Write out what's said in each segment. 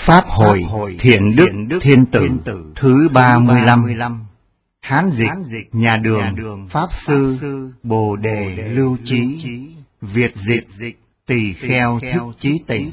Pháp hội Thiện Đức Thiên Tử thứ 35. Hán dịch nhà Đường Pháp Sư Bồ Đề Lưu Chí, Việt dịch Tỳ Kheo Thích Chí Tịnh.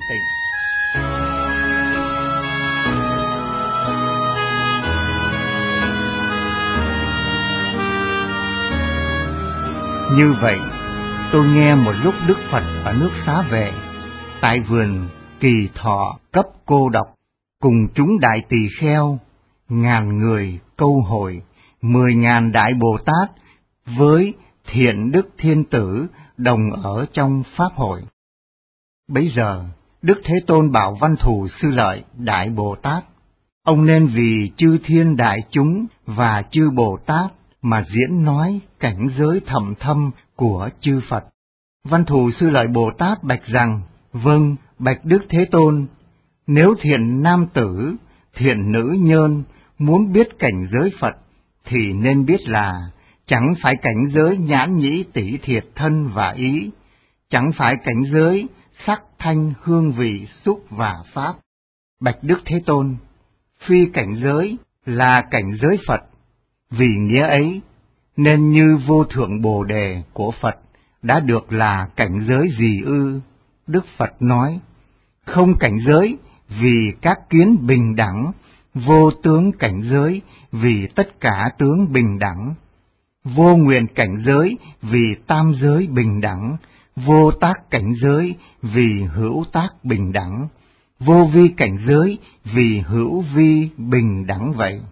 Như vậy, tôi nghe một lúc Đức Phật ở nước Xá Vệ, tại vườn Kỳ Thọ cấp Cô Độc, cùng chúng đại tỳ kheo, ngàn người câu hội, 10.000 đại Bồ Tát với Thiện Đức Thiên Tử đồng ở trong Pháp hội. Bấy giờ, Đức Thế Tôn bảo Văn Thù Sư Lợi Đại Bồ Tát, ông nên vì chư thiên đại chúng và chư Bồ Tát mà diễn nói cảnh giới thầm thâm của chư Phật. Văn Thù Sư Lợi Bồ Tát bạch rằng: vâng, bạch Đức Thế Tôn, nếu thiện nam tử, thiện nữ nhân muốn biết cảnh giới Phật, thì nên biết là chẳng phải cảnh giới nhãn nhĩ tỷ thiệt thân và ý, chẳng phải cảnh giới sắc thanh hương vị xúc và pháp. Bạch Đức Thế Tôn, phi cảnh giới là cảnh giới Phật, vì nghĩa ấy nên như vô thượng Bồ Đề của Phật đã được là cảnh giới gì ư? Đức Phật nói: không cảnh giới vì các kiến bình đẳng, vô tướng cảnh giới vì tất cả tướng bình đẳng, vô nguyện cảnh giới vì tam giới bình đẳng, vô tác cảnh giới vì hữu tác bình đẳng, vô vi cảnh giới vì hữu vi bình đẳng vậy.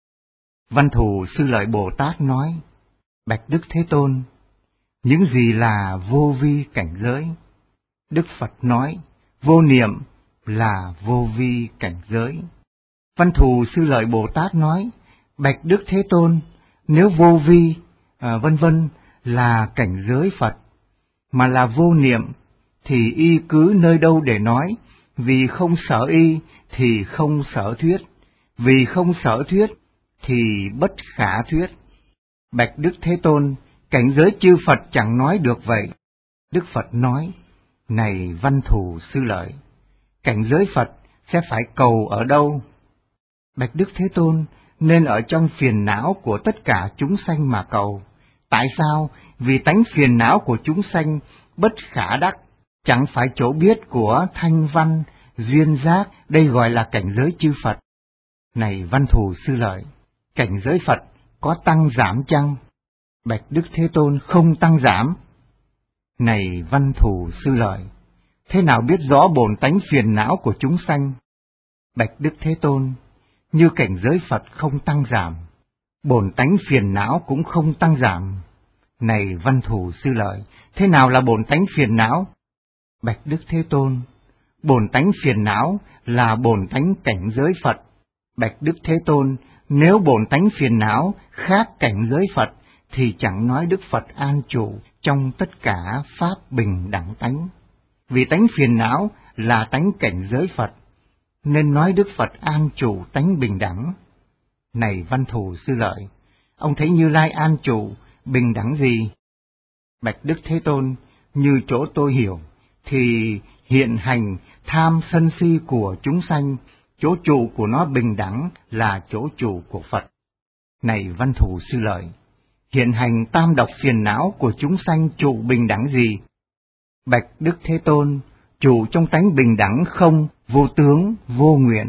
Văn Thù Sư Lợi Bồ Tát nói: bạch Đức Thế Tôn, những gì là vô vi cảnh giới? Đức Phật nói: vô niệm là vô vi cảnh giới. Văn Thù Sư Lợi Bồ Tát nói: bạch Đức Thế Tôn, nếu vô vi vân vân là cảnh giới Phật, mà là vô niệm, thì y cứ nơi đâu để nói? Vì không sở y thì không sở thuyết, vì không sở thuyết thì bất khả thuyết. Bạch Đức Thế Tôn, cảnh giới chư Phật chẳng nói được vậy. Đức Phật nói: này Văn Thù Sư Lợi, cảnh giới Phật sẽ phải cầu ở đâu? Bạch Đức Thế Tôn, nên ở trong phiền não của tất cả chúng sanh mà cầu. Tại sao? Vì tánh phiền não của chúng sanh bất khả đắc, chẳng phải chỗ biết của thanh văn, duyên giác, đây gọi là cảnh giới chư Phật. Này Văn Thù Sư Lợi, cảnh giới Phật có tăng giảm chăng? Bạch Đức Thế Tôn, không tăng giảm. Này Văn Thù Sư Lợi, thế nào biết rõ bổn tánh phiền não của chúng sanh? Bạch Đức Thế Tôn, như cảnh giới Phật không tăng giảm, bổn tánh phiền não cũng không tăng giảm. Này Văn Thù Sư Lợi, thế nào là bổn tánh phiền não? Bạch Đức Thế Tôn, bổn tánh phiền não là bổn tánh cảnh giới Phật. Bạch Đức Thế Tôn, nếu bổn tánh phiền não khác cảnh giới Phật, thì chẳng nói Đức Phật an trụ trong tất cả pháp bình đẳng tánh. Vì tánh phiền não là tánh cảnh giới Phật, nên nói Đức Phật an trụ tánh bình đẳng. Này Văn Thù Sư Lợi, ông thấy Như Lai an trụ bình đẳng gì? Bạch Đức Thế Tôn, như chỗ tôi hiểu, thì hiện hành tham sân si của chúng sanh, chỗ trụ của nó bình đẳng là chỗ trụ của Phật. Này Văn Thù Sư Lợi, hiện hành tam độc phiền não của chúng sanh trụ bình đẳng gì? Bạch Đức Thế Tôn, trụ trong tánh bình đẳng không, vô tướng, vô nguyện.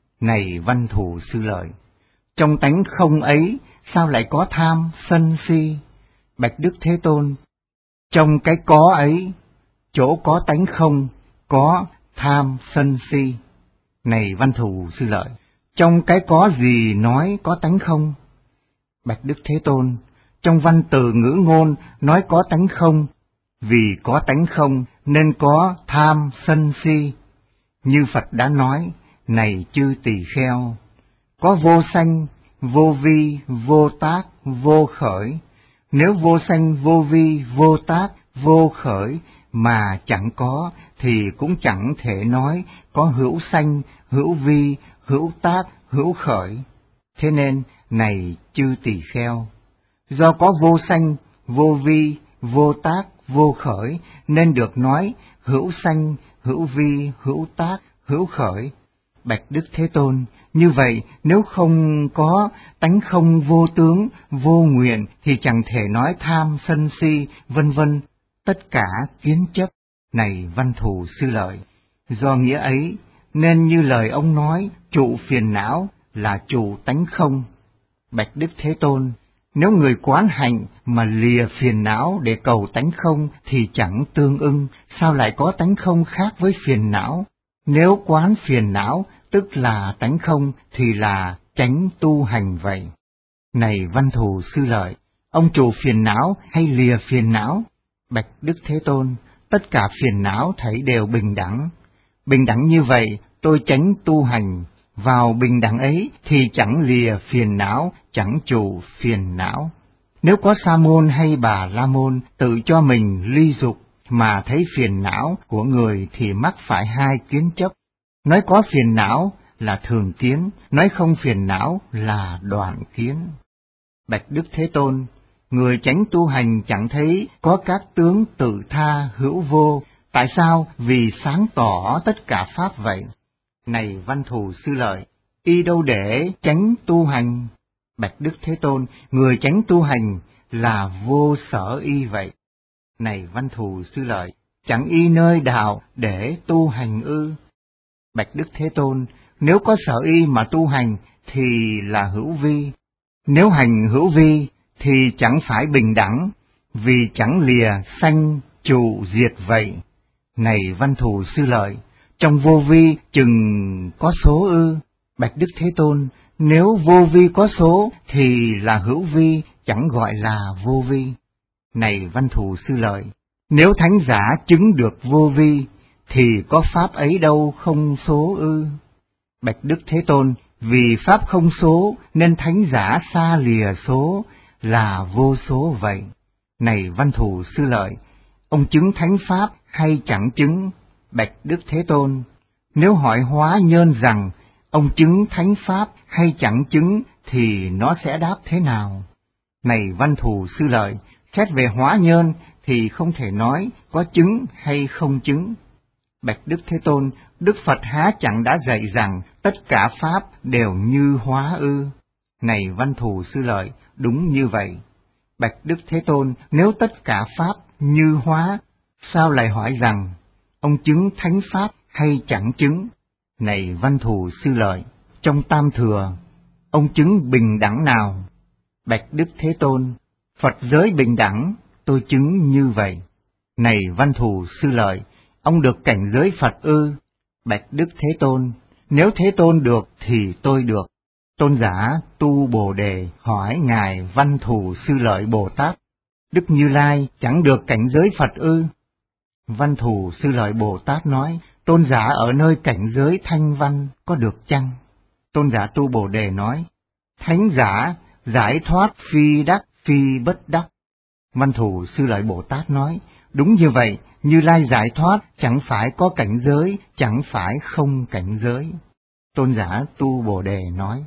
Này Văn Thù Sư Lợi, trong tánh không ấy, sao lại có tham, sân si? Bạch Đức Thế Tôn, trong cái có ấy, chỗ có tánh không, có tham, sân si. Này Văn Thù Sư Lợi, trong cái có gì nói có tánh không? Bạch Đức Thế Tôn, trong văn từ ngữ ngôn nói có tánh không, vì có tánh không nên có tham sân si. Như Phật đã nói: này chư tỳ kheo, có vô sanh, vô vi, vô tác, vô khởi. Nếu vô sanh, vô vi, vô tác, vô khởi mà chẳng có, thì cũng chẳng thể nói có hữu sanh, hữu vi, hữu tác, hữu khởi. Thế nên, này chư tỳ kheo, do có vô sanh, vô vi, vô tác, vô khởi, nên được nói hữu sanh, hữu vi, hữu tác, hữu khởi. Bạch Đức Thế Tôn, như vậy nếu không có tánh không vô tướng, vô nguyện thì chẳng thể nói tham, sân si, vân vân, tất cả kiến chấp. Này Văn Thù Sư Lợi, do nghĩa ấy nên như lời ông nói, trụ phiền não là trụ tánh không. Bạch Đức Thế Tôn, nếu người quán hạnh mà lìa phiền não để cầu tánh không thì chẳng tương ưng, sao lại có tánh không khác với phiền não? Nếu quán phiền não tức là tánh không thì là chánh tu hành vậy. Này Văn Thù Sư Lợi, ông trụ phiền não hay lìa phiền não? Bạch Đức Thế Tôn, tất cả phiền não thảy đều bình đẳng. Bình đẳng như vậy, tôi chánh tu hành, vào bình đẳng ấy thì chẳng lìa phiền não, chẳng trụ phiền não. Nếu có sa môn hay bà la môn tự cho mình ly dục mà thấy phiền não của người thì mắc phải hai kiến chấp. Nói có phiền não là thường kiến, nói không phiền não là đoạn kiến. Bạch Đức Thế Tôn, người chánh tu hành chẳng thấy có các tướng tự tha hữu vô, tại sao? Vì sáng tỏ tất cả pháp vậy. Này Văn Thù Sư Lợi, y đâu để chánh tu hành? Bạch Đức Thế Tôn, người chánh tu hành là vô sở y vậy. Này Văn Thù Sư Lợi, chẳng y nơi đạo để tu hành ư? Bạch Đức Thế Tôn, nếu có sở y mà tu hành thì là hữu vi. Nếu hành hữu vi thì chẳng phải bình đẳng, vì chẳng lìa sanh trụ diệt vậy. Này Văn Thù Sư Lợi, trong vô vi chừng có số ư? Bạch Đức Thế Tôn, nếu vô vi có số thì là hữu vi, chẳng gọi là vô vi. Này Văn Thù Sư Lợi, nếu thánh giả chứng được vô vi thì có pháp ấy đâu không số ư? Bạch Đức Thế Tôn, vì pháp không số nên thánh giả xa lìa số là vô số vậy. Này Văn Thù Sư Lợi, ông chứng thánh pháp hay chẳng chứng? Bạch Đức Thế Tôn, nếu hỏi Hóa Nhơn rằng ông chứng thánh pháp hay chẳng chứng thì nó sẽ đáp thế nào? Này Văn Thù Sư Lợi, xét về Hóa Nhơn thì không thể nói có chứng hay không chứng. Bạch Đức Thế Tôn, Đức Phật há chẳng đã dạy rằng tất cả pháp đều như hóa ư? Này Văn Thù Sư Lợi, đúng như vậy. Bạch Đức Thế Tôn, nếu tất cả pháp như hóa, sao lại hỏi rằng ông chứng thánh pháp hay chẳng chứng? Này Văn Thù Sư Lợi, trong Tam Thừa, ông chứng bình đẳng nào? Bạch Đức Thế Tôn, Phật giới bình đẳng, tôi chứng như vậy. Này Văn Thù Sư Lợi, ông được cảnh giới Phật ư? Bạch Đức Thế Tôn, nếu Thế Tôn được thì tôi được. Tôn giả Tu Bồ Đề hỏi Ngài Văn Thù Sư Lợi Bồ Tát, Đức Như Lai chẳng được cảnh giới Phật ư? Văn Thù Sư Lợi Bồ Tát nói, tôn giả ở nơi cảnh giới thanh văn có được chăng? Tôn giả Tu Bồ Đề nói, thánh giả giải thoát phi đắc phi bất đắc. Văn Thù Sư Lợi Bồ Tát nói, đúng như vậy, Như Lai giải thoát chẳng phải có cảnh giới, chẳng phải không cảnh giới. Tôn giả Tu Bồ Đề nói,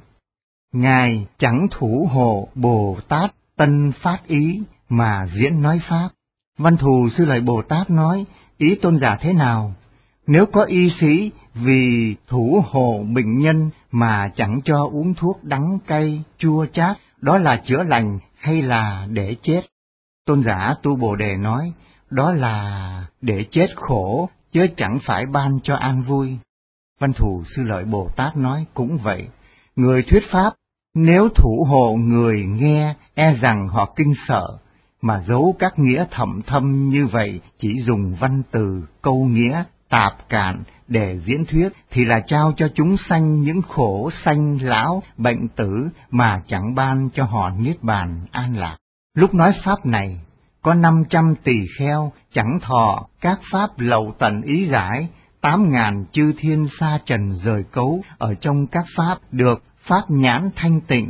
Ngài chẳng thủ hộ Bồ Tát tân phát ý mà diễn nói pháp. Văn Thù Sư Lợi Bồ Tát nói, ý tôn giả thế nào? Nếu có y sĩ vì thủ hộ bệnh nhân mà chẳng cho uống thuốc đắng cay chua chát, đó là chữa lành hay là để chết? Tôn giả Tu Bồ Đề nói, đó là để chết khổ, chứ chẳng phải ban cho an vui. Văn Thù Sư Lợi Bồ Tát nói, cũng vậy, người thuyết pháp, nếu thủ hộ người nghe e rằng họ kinh sợ, mà giấu các nghĩa thậm thâm như vậy, chỉ dùng văn từ, câu nghĩa, tạp cạn để diễn thuyết, thì là trao cho chúng sanh những khổ sanh lão, bệnh tử mà chẳng ban cho họ niết bàn an lạc. Lúc nói pháp này, có 500 tỳ kheo chẳng thọ các pháp lậu tận ý giải, 8.000 chư thiên sa trần rời cấu ở trong các pháp được pháp nhãn thanh tịnh,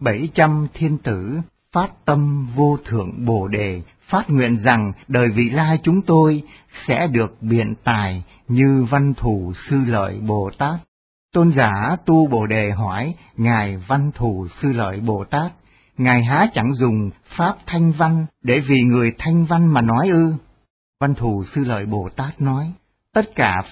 700 thiên tử phát tâm vô thượng Bồ Đề, phát nguyện rằng đời vị lai chúng tôi sẽ được biện tài như Văn Thù Sư Lợi Bồ Tát. Tôn giả Tu Bồ Đề hỏi Ngài Văn Thù Sư Lợi Bồ Tát, Ngài há chẳng dùng pháp thanh văn để vì người thanh văn mà nói ư? Văn Thù Sư Lợi Bồ Tát nói, tất cả pháp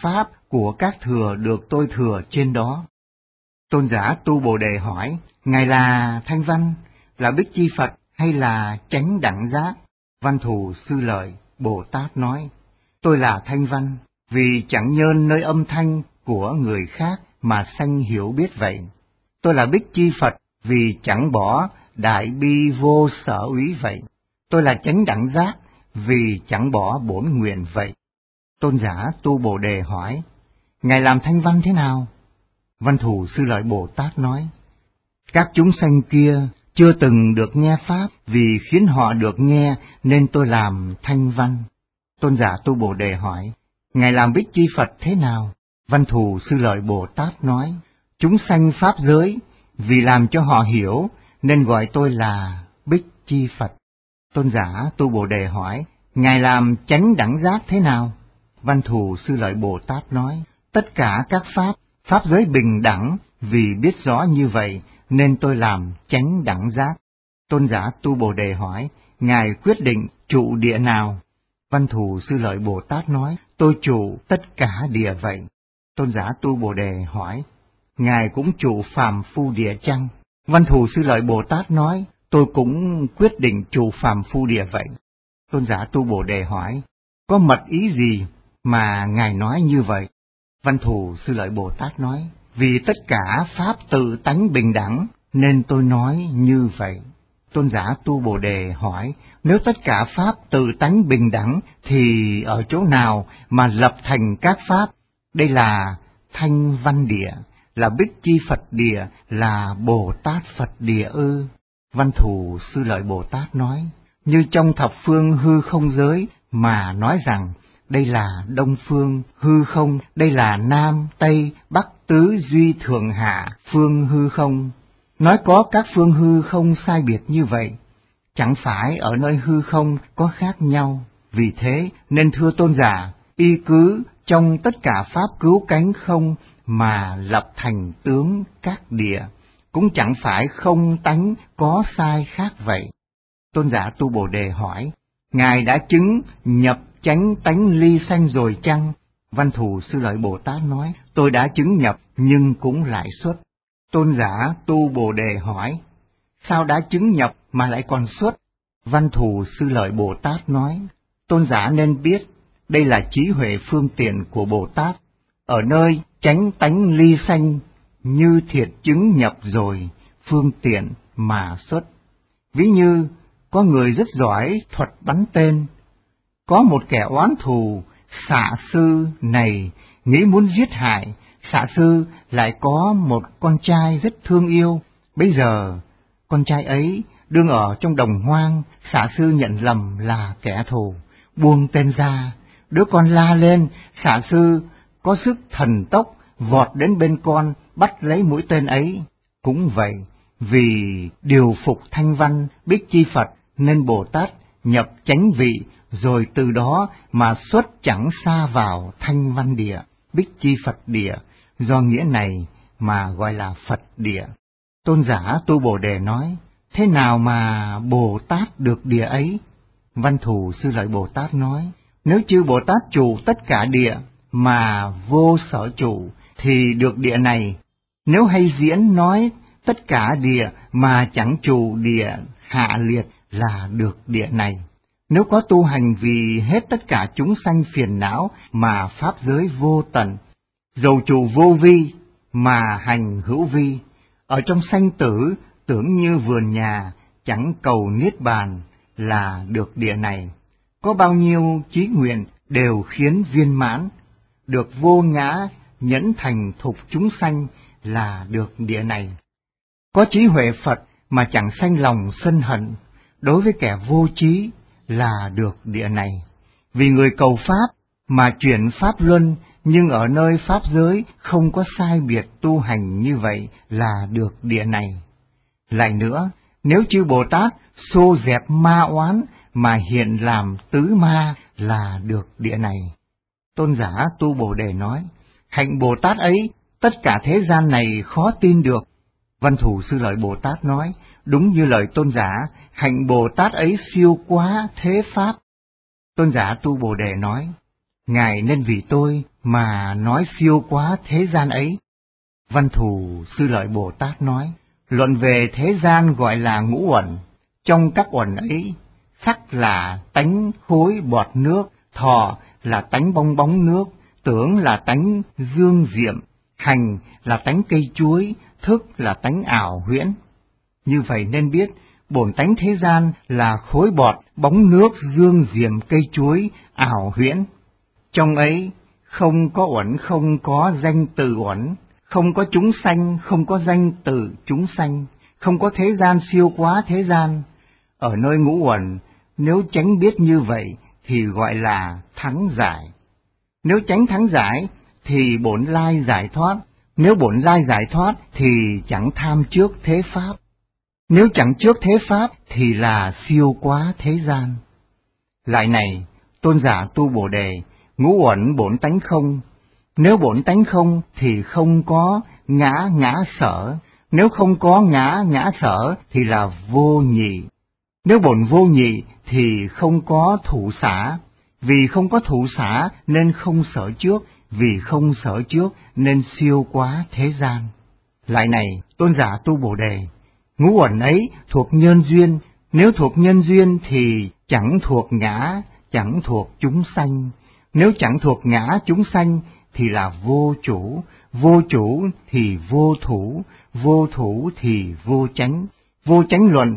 của các thừa được tôi thừa trên đó. Tôn giả Tu Bồ Đề hỏi, Ngài là Thanh Văn, là Bích Chi Phật hay là Chánh Đẳng Giác? Văn Thù Sư Lợi Bồ Tát nói, tôi là Thanh Văn, vì chẳng nhơn nơi âm thanh của người khác mà sanh hiểu biết vậy. Tôi là Bích Chi Phật, vì chẳng bỏ đại bi vô sở úy vậy. Tôi là Chánh Đẳng Giác, vì chẳng bỏ bổn nguyện vậy. Tôn giả Tu Bồ Đề hỏi, Ngài làm Thanh Văn thế nào? Văn Thù Sư Lợi Bồ Tát nói, các chúng sanh kia chưa từng được nghe Pháp, vì khiến họ được nghe nên tôi làm Thanh Văn. Tôn giả Tu Bồ Đề hỏi, Ngài làm Bích Chi Phật thế nào? Văn Thù Sư Lợi Bồ Tát nói, chúng sanh Pháp giới, vì làm cho họ hiểu nên gọi tôi là Bích Chi Phật. Tôn giả Tu Bồ Đề hỏi, Ngài làm Chánh Đẳng Giác thế nào? Văn Thù Sư Lợi Bồ Tát nói, tất cả các Pháp giới bình đẳng, vì biết rõ như vậy nên tôi làm Chánh Đẳng Giác. Tôn giả Tu Bồ Đề hỏi, Ngài quyết định trụ địa nào? Văn Thù Sư Lợi Bồ Tát nói, tôi trụ tất cả địa vậy. Tôn giả Tu Bồ Đề hỏi, Ngài cũng trụ phàm phu địa chăng? Văn Thù Sư Lợi Bồ Tát nói, tôi cũng quyết định trụ phàm phu địa vậy. Tôn giả Tu Bồ Đề hỏi, có mật ý gì mà Ngài nói như vậy? Văn Thù Sư Lợi Bồ Tát nói, vì tất cả Pháp tự tánh bình đẳng, nên tôi nói như vậy. Tôn giả Tu Bồ Đề hỏi, nếu tất cả Pháp tự tánh bình đẳng, thì ở chỗ nào mà lập thành các Pháp? Đây là Thanh Văn Địa, là Bích Chi Phật Địa, là Bồ Tát Phật Địa ư? Văn Thù Sư Lợi Bồ Tát nói, như trong thập phương hư không giới mà nói rằng, đây là Đông Phương hư không, đây là Nam, Tây, Bắc, Tứ, Duy, Thượng, Hạ, phương hư không. Nói có các phương hư không sai biệt như vậy, chẳng phải ở nơi hư không có khác nhau. Vì thế nên thưa tôn giả, y cứ trong tất cả Pháp cứu cánh không mà lập thành tướng các địa, cũng chẳng phải không tánh có sai khác vậy. Tôn giả Tu Bồ Đề hỏi, Ngài đã chứng nhập chánh tánh ly sanh rồi chăng? Văn Thù Sư Lợi Bồ Tát nói, tôi đã chứng nhập nhưng cũng lại xuất. Tôn giả Tu Bồ Đề hỏi, sao đã chứng nhập mà lại còn xuất? Văn Thù Sư Lợi Bồ Tát nói, tôn giả nên biết, đây là trí huệ phương tiện của Bồ Tát, ở nơi chánh tánh ly sanh, như thiệt chứng nhập rồi, phương tiện mà xuất. Ví như, có người rất giỏi thuật bắn tên, có một kẻ oán thù, xạ sư này nghĩ muốn giết hại, xạ sư lại có một con trai rất thương yêu. Bây giờ, con trai ấy đương ở trong đồng hoang, xạ sư nhận lầm là kẻ thù, buông tên ra, đứa con la lên, xạ sư có sức thần tốc, vọt đến bên con, bắt lấy mũi tên ấy. Cũng vậy, vì điều phục Thanh Văn, Bích Chi Phật, nên Bồ Tát nhập chánh vị, rồi từ đó mà xuất chẳng xa vào Thanh Văn Địa, Bích Chi Phật Địa, do nghĩa này mà gọi là Phật Địa. Tôn giả Tu Bồ Đề nói, thế nào mà Bồ Tát được địa ấy? Văn Thù Sư Lợi Bồ Tát nói, nếu chư Bồ Tát trụ tất cả địa mà vô sở trụ, thì được địa này. Nếu hay diễn nói tất cả địa mà chẳng trụ địa hạ liệt, là được địa này. Nếu có tu hành vì hết tất cả chúng sanh phiền não mà pháp giới vô tận, dầu trụ vô vi mà hành hữu vi, ở trong sanh tử tưởng như vườn nhà, chẳng cầu niết bàn, là được địa này. Có bao nhiêu chí nguyện đều khiến viên mãn, được vô ngã nhẫn thành thục chúng sanh, là được địa này. Có trí huệ Phật mà chẳng sanh lòng sân hận, đối với kẻ vô trí, là được địa này. Vì người cầu Pháp mà chuyển Pháp luân, nhưng ở nơi Pháp giới không có sai biệt tu hành như vậy, là được địa này. Lại nữa, nếu chư Bồ Tát xô dẹp ma oán mà hiện làm tứ ma, là được địa này. Tôn giả Tu Bồ Đề nói, hạnh Bồ Tát ấy, tất cả thế gian này khó tin được. Văn Thù Sư Lợi Bồ Tát nói, đúng như lời tôn giả, hạnh Bồ Tát ấy siêu quá thế Pháp. Tôn giả Tu Bồ Đề nói, Ngài nên vì tôi mà nói siêu quá thế gian ấy. Văn Thù Sư Lợi Bồ Tát nói, luận về thế gian gọi là ngũ uẩn, trong các uẩn ấy, sắc là tánh khối bọt nước, thọ là tánh bong bóng nước, tưởng là tánh dương diệm, hành là tánh cây chuối, thức là tánh ảo huyễn. Như vậy nên biết, bổn tánh thế gian là khối bọt, bóng nước, dương diệm, cây chuối, ảo huyễn. Trong ấy không có uẩn, không có danh từ uẩn, không có chúng sanh, không có danh từ chúng sanh, không có thế gian siêu quá thế gian. Ở nơi ngũ uẩn, nếu chánh biết như vậy thì gọi là thắng giải. Nếu chánh thắng giải thì bổn lai giải thoát, nếu bổn lai giải thoát thì chẳng tham trước thế pháp. Nếu chẳng trước thế pháp thì là siêu quá thế gian. Lại này, tôn giả tu Bồ Đề, ngũ uẩn bổn tánh không. Nếu bổn tánh không thì không có ngã sở. Nếu không có ngã sở thì là vô nhị. Nếu bổn vô nhị thì không có thủ xả. Vì không có thủ xả nên không sở trước. Vì không sở trước nên siêu quá thế gian. Lại này, tôn giả tu Bồ Đề, ngũ uẩn ấy thuộc nhân duyên. Nếu thuộc nhân duyên thì chẳng thuộc ngã, chẳng thuộc chúng sanh. Nếu chẳng thuộc ngã chúng sanh thì là vô chủ, vô chủ thì vô thủ, vô thủ thì vô chánh. Vô chánh luận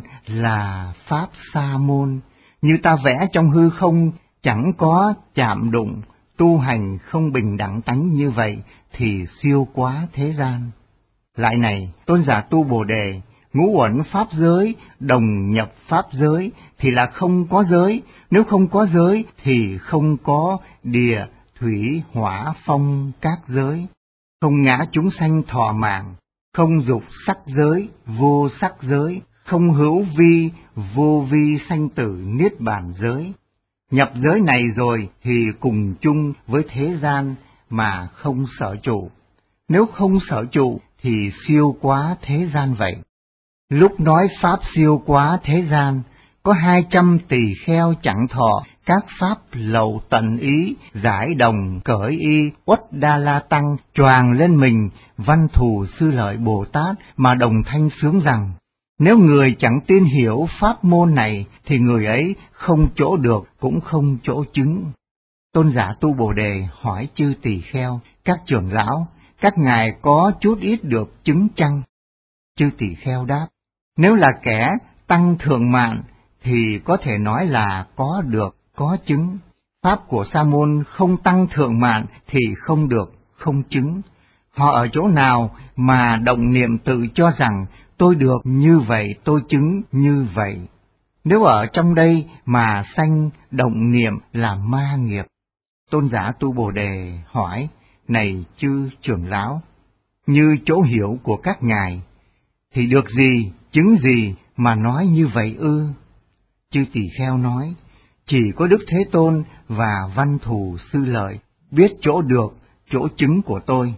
là pháp sa môn, như ta vẽ trong hư không, chẳng có chạm đụng, tu hành không bình đẳng tánh như vậy thì siêu quá thế gian. Lại này, tôn giả tu Bồ Đề, ngũ uẩn pháp giới đồng nhập pháp giới thì là không có giới, nếu không có giới thì không có địa, thủy, hỏa, phong các giới, không ngã chúng sanh thọ mạng, không dục sắc giới, vô sắc giới, không hữu vi, vô vi sanh tử niết bàn giới. Nhập giới này rồi thì cùng chung với thế gian mà không sở trụ. Nếu không sở trụ thì siêu quá thế gian vậy. Lúc nói pháp siêu quá thế gian, có 200 tỳ kheo chẳng thọ các pháp lậu tận ý, giải đồng cởi y, uất đa la tăng choàng lên mình Văn Thù Sư Lợi Bồ Tát mà đồng thanh sướng rằng: nếu người chẳng tin hiểu pháp môn này thì người ấy không chỗ được cũng không chỗ chứng. Tôn giả tu Bồ Đề hỏi chư tỳ kheo, các trưởng lão, các ngài có chút ít được chứng chăng? Chư tỳ kheo đáp: nếu là kẻ tăng thượng mạn thì có thể nói là có được, có chứng. Pháp của Sa môn không tăng thượng mạn thì không được, không chứng. Họ ở chỗ nào mà động niệm tự cho rằng tôi được như vậy, tôi chứng như vậy. Nếu ở trong đây mà sanh động niệm là ma nghiệp. Tôn giả tu Bồ Đề hỏi: này chư trưởng lão, như chỗ hiểu của các ngài, thì được gì, chứng gì mà nói như vậy ư? Chư tỳ kheo nói: chỉ có Đức Thế Tôn và Văn Thù Sư Lợi biết chỗ được, chỗ chứng của tôi.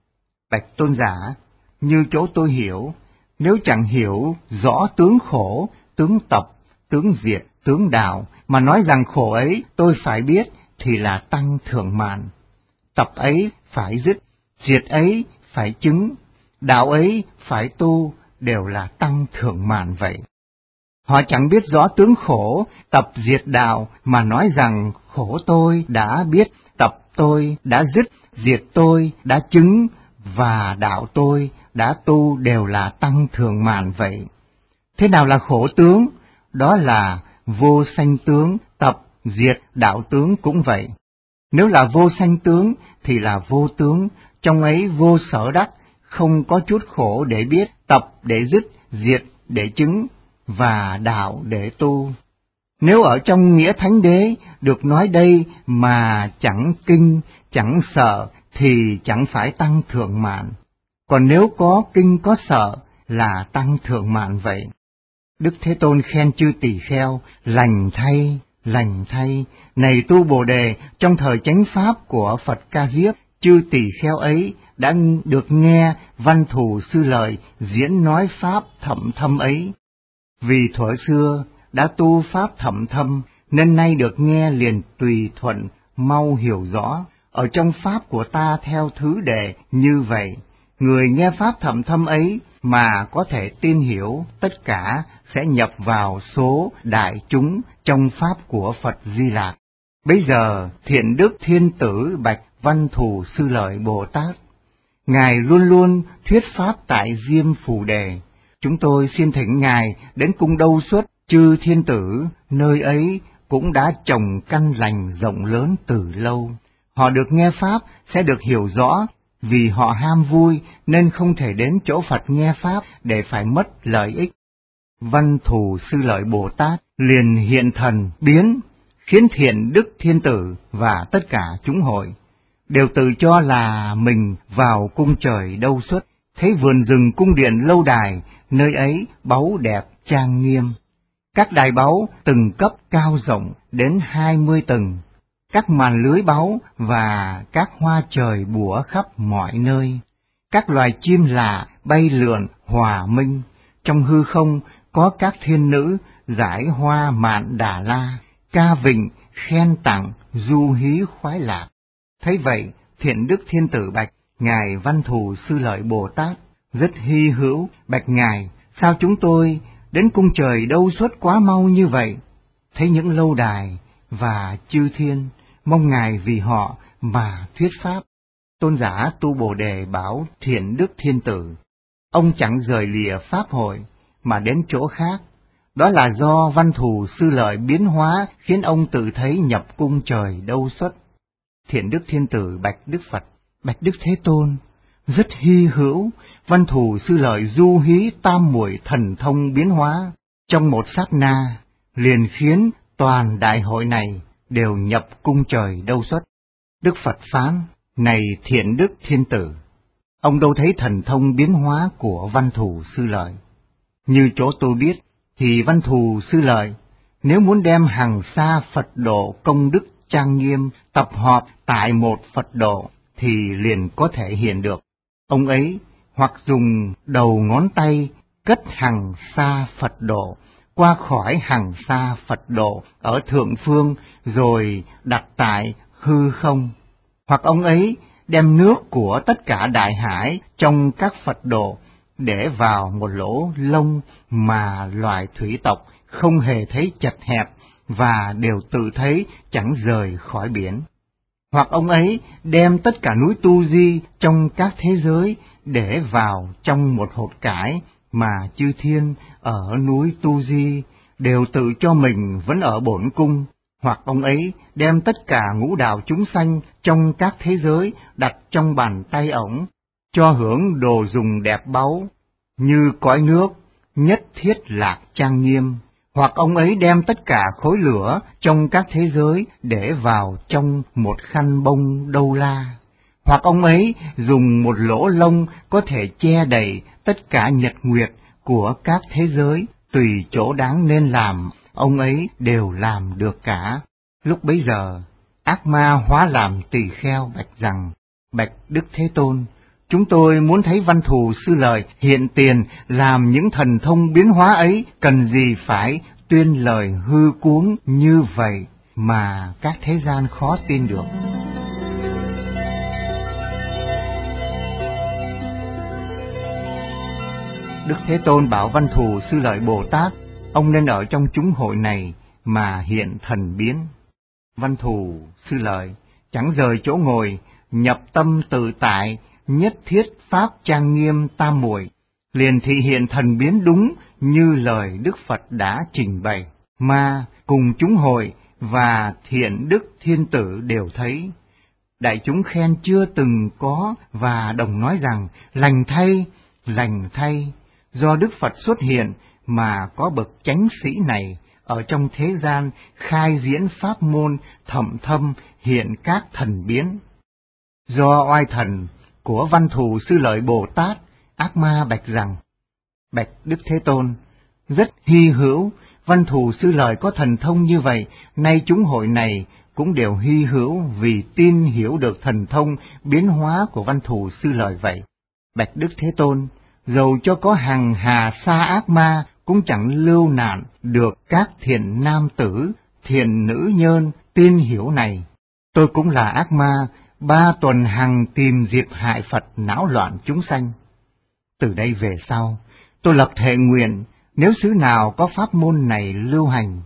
Bạch tôn giả, như chỗ tôi hiểu, nếu chẳng hiểu rõ tướng khổ, tướng tập, tướng diệt, tướng đạo, mà nói rằng khổ ấy tôi phải biết thì là tăng thượng mạn. Tập ấy phải dứt, diệt ấy phải chứng, đạo ấy phải tu, đều là tăng thượng mạn vậy. Họ chẳng biết rõ tướng khổ, tập diệt đạo mà nói rằng khổ tôi đã biết, tập tôi đã dứt, diệt tôi đã chứng, và đạo tôi đã tu đều là tăng thượng mạn vậy. Thế nào là khổ tướng? Đó là vô sanh tướng, tập, diệt, đạo tướng cũng vậy. Nếu là vô sanh tướng thì là vô tướng, trong ấy vô sở đắc, không có chút khổ để biết, tập để dứt, diệt để chứng, và đạo để tu. Nếu ở trong nghĩa thánh đế được nói đây mà chẳng kinh, chẳng sợ thì chẳng phải tăng thượng mạn. Còn nếu có kinh có sợ là tăng thượng mạn vậy. Đức Thế Tôn khen chư tỳ kheo: lành thay, này tu Bồ Đề, trong thời chánh pháp của Phật Ca Diếp, chư tỳ kheo ấy đã được nghe Văn Thù Sư Lợi diễn nói pháp thậm thâm ấy. Vì thuở xưa đã tu pháp thậm thâm, nên nay được nghe liền tùy thuận, mau hiểu rõ, ở trong pháp của ta theo thứ đề như vậy, người nghe pháp thậm thâm ấy mà có thể tin hiểu, tất cả sẽ nhập vào số đại chúng trong pháp của Phật Di Lặc. Bây giờ Thiện Đức Thiên Tử bạch Văn Thù Sư Lợi Bồ Tát, Ngài luôn luôn thuyết pháp tại Diêm Phù Đề. Chúng tôi xin thỉnh Ngài đến cung Đâu Xuất chư thiên tử, nơi ấy cũng đã trồng căn lành rộng lớn từ lâu. Họ được nghe pháp sẽ được hiểu rõ, vì họ ham vui nên không thể đến chỗ Phật nghe pháp để phải mất lợi ích. Văn Thù Sư Lợi Bồ Tát liền hiện thần biến, khiến Thiện Đức Thiên Tử và tất cả chúng hội đều tự cho là mình vào cung trời Đâu Xuất, thấy vườn rừng cung điện lâu đài, nơi ấy báu đẹp trang nghiêm. Các đài báu từng cấp cao rộng đến 20 tầng, các màn lưới báu và các hoa trời bủa khắp mọi nơi. Các loài chim lạ bay lượn hòa minh, trong hư không có các thiên nữ giải hoa mạn đà la, ca vịnh khen tặng du hí khoái lạc. Thấy vậy, Thiện Đức Thiên Tử bạch Ngài Văn Thù Sư Lợi Bồ Tát rất hy hữu, bạch Ngài, sao chúng tôi đến cung trời Đâu Xuất quá mau như vậy? Thấy những lâu đài và chư thiên, mong Ngài vì họ mà thuyết pháp. Tôn giả Tu Bồ Đề bảo Thiện Đức Thiên Tử, ông chẳng rời lìa pháp hội mà đến chỗ khác. Đó là do Văn Thù Sư Lợi biến hóa khiến ông tự thấy nhập cung trời Đâu Xuất. Thiện Đức Thiên Tử bạch Đức Phật, bạch Đức Thế Tôn, rất hy hữu, Văn Thù Sư Lợi du hí tam muội thần thông biến hóa trong một sát na, liền khiến toàn đại hội này đều nhập cung trời Đâu Xuất. Đức Phật phán, này Thiện Đức Thiên Tử, ông đâu thấy thần thông biến hóa của Văn Thù Sư Lợi. Như chỗ tôi biết, thì Văn Thù Sư Lợi, nếu muốn đem hàng xa Phật độ công đức trang nghiêm tập hợp tại một Phật độ, thì liền có thể hiện được. Ông ấy hoặc dùng đầu ngón tay cất hằng sa Phật độ qua khỏi hằng sa Phật độ ở thượng phương rồi đặt tại hư không, hoặc ông ấy đem nước của tất cả đại hải trong các Phật độ để vào một lỗ lông mà loài thủy tộc không hề thấy chật hẹp và đều tự thấy chẳng rời khỏi biển. Hoặc ông ấy đem tất cả núi Tu Di trong các thế giới để vào trong một hột cải mà chư thiên ở núi Tu Di đều tự cho mình vẫn ở bổn cung. Hoặc ông ấy đem tất cả ngũ đạo chúng sanh trong các thế giới đặt trong bàn tay ổng, cho hưởng đồ dùng đẹp báu, như cõi nước, nhất thiết lạc trang nghiêm. Hoặc ông ấy đem tất cả khối lửa trong các thế giới để vào trong một khăn bông Đâu La. Hoặc ông ấy dùng một lỗ lông có thể che đầy tất cả nhật nguyệt của các thế giới, tùy chỗ đáng nên làm, ông ấy đều làm được cả. Lúc bấy giờ, ác ma hóa làm tỳ kheo bạch rằng, bạch Đức Thế Tôn, chúng tôi muốn thấy Văn Thù Sư Lợi hiện tiền làm những thần thông biến hóa ấy, cần gì phải tuyên lời hư cuống như vậy mà các thế gian khó tin được. Đức Thế Tôn bảo Văn Thù Sư Lợi Bồ Tát, ông nên ở trong chúng hội này mà hiện thần biến. Văn Thù Sư Lợi chẳng rời chỗ ngồi, nhập tâm tự tại, nhất thiết pháp trang nghiêm tam muội, liền thị hiện thần biến đúng như lời Đức Phật đã trình bày, mà cùng chúng hội và Thiện Đức Thiên Tử đều thấy. Đại chúng khen chưa từng có và đồng nói rằng, lành thay, do Đức Phật xuất hiện mà có bậc chánh sĩ này ở trong thế gian khai diễn pháp môn thậm thâm hiện các thần biến. Do oai thần của Văn Thù Sư Lợi Bồ Tát, ác ma bạch rằng, bạch Đức Thế Tôn, rất hy hữu, Văn Thù Sư Lợi có thần thông như vậy, nay chúng hội này cũng đều hy hữu vì tin hiểu được thần thông biến hóa của Văn Thù Sư Lợi vậy. Bạch Đức Thế Tôn, dầu cho có hằng hà sa ác ma cũng chẳng lưu nạn được các thiện nam tử, thiện nữ nhân tin hiểu này. Tôi cũng là ác ma, 3 tuần hằng tìm dịp hại Phật não loạn chúng sanh. Từ đây về sau, tôi lập thệ nguyện, nếu xứ nào có pháp môn này lưu hành,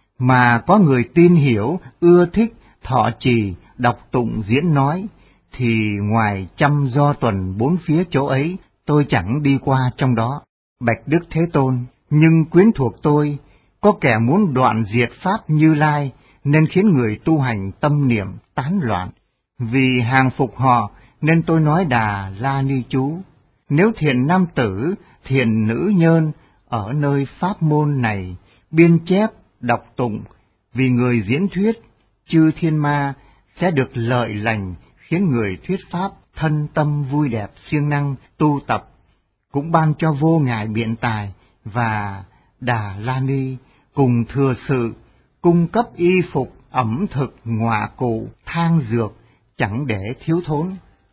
mà có người tin hiểu, ưa thích, thọ trì, đọc tụng diễn nói, thì ngoài chăm do tuần 4 phía chỗ ấy, tôi chẳng đi qua trong đó. Bạch Đức Thế Tôn, nhưng quyến thuộc tôi, có kẻ muốn đoạn diệt Pháp Như Lai, nên khiến người tu hành tâm niệm tán loạn. Vì hàng phục họ, nên tôi nói Đà La Ni chú. Nếu thiện nam tử, thiện nữ nhân, ở nơi pháp môn này, biên chép, đọc tụng, vì người diễn thuyết, chư thiên ma, sẽ được lợi lành, khiến người thuyết pháp thân tâm vui đẹp siêng năng tu tập, cũng ban cho vô ngại biện tài và Đà La Ni cùng thừa sự cung cấp y phục, ẩm thực, ngọa cụ, thang dược, chẳng để thiếu thốn.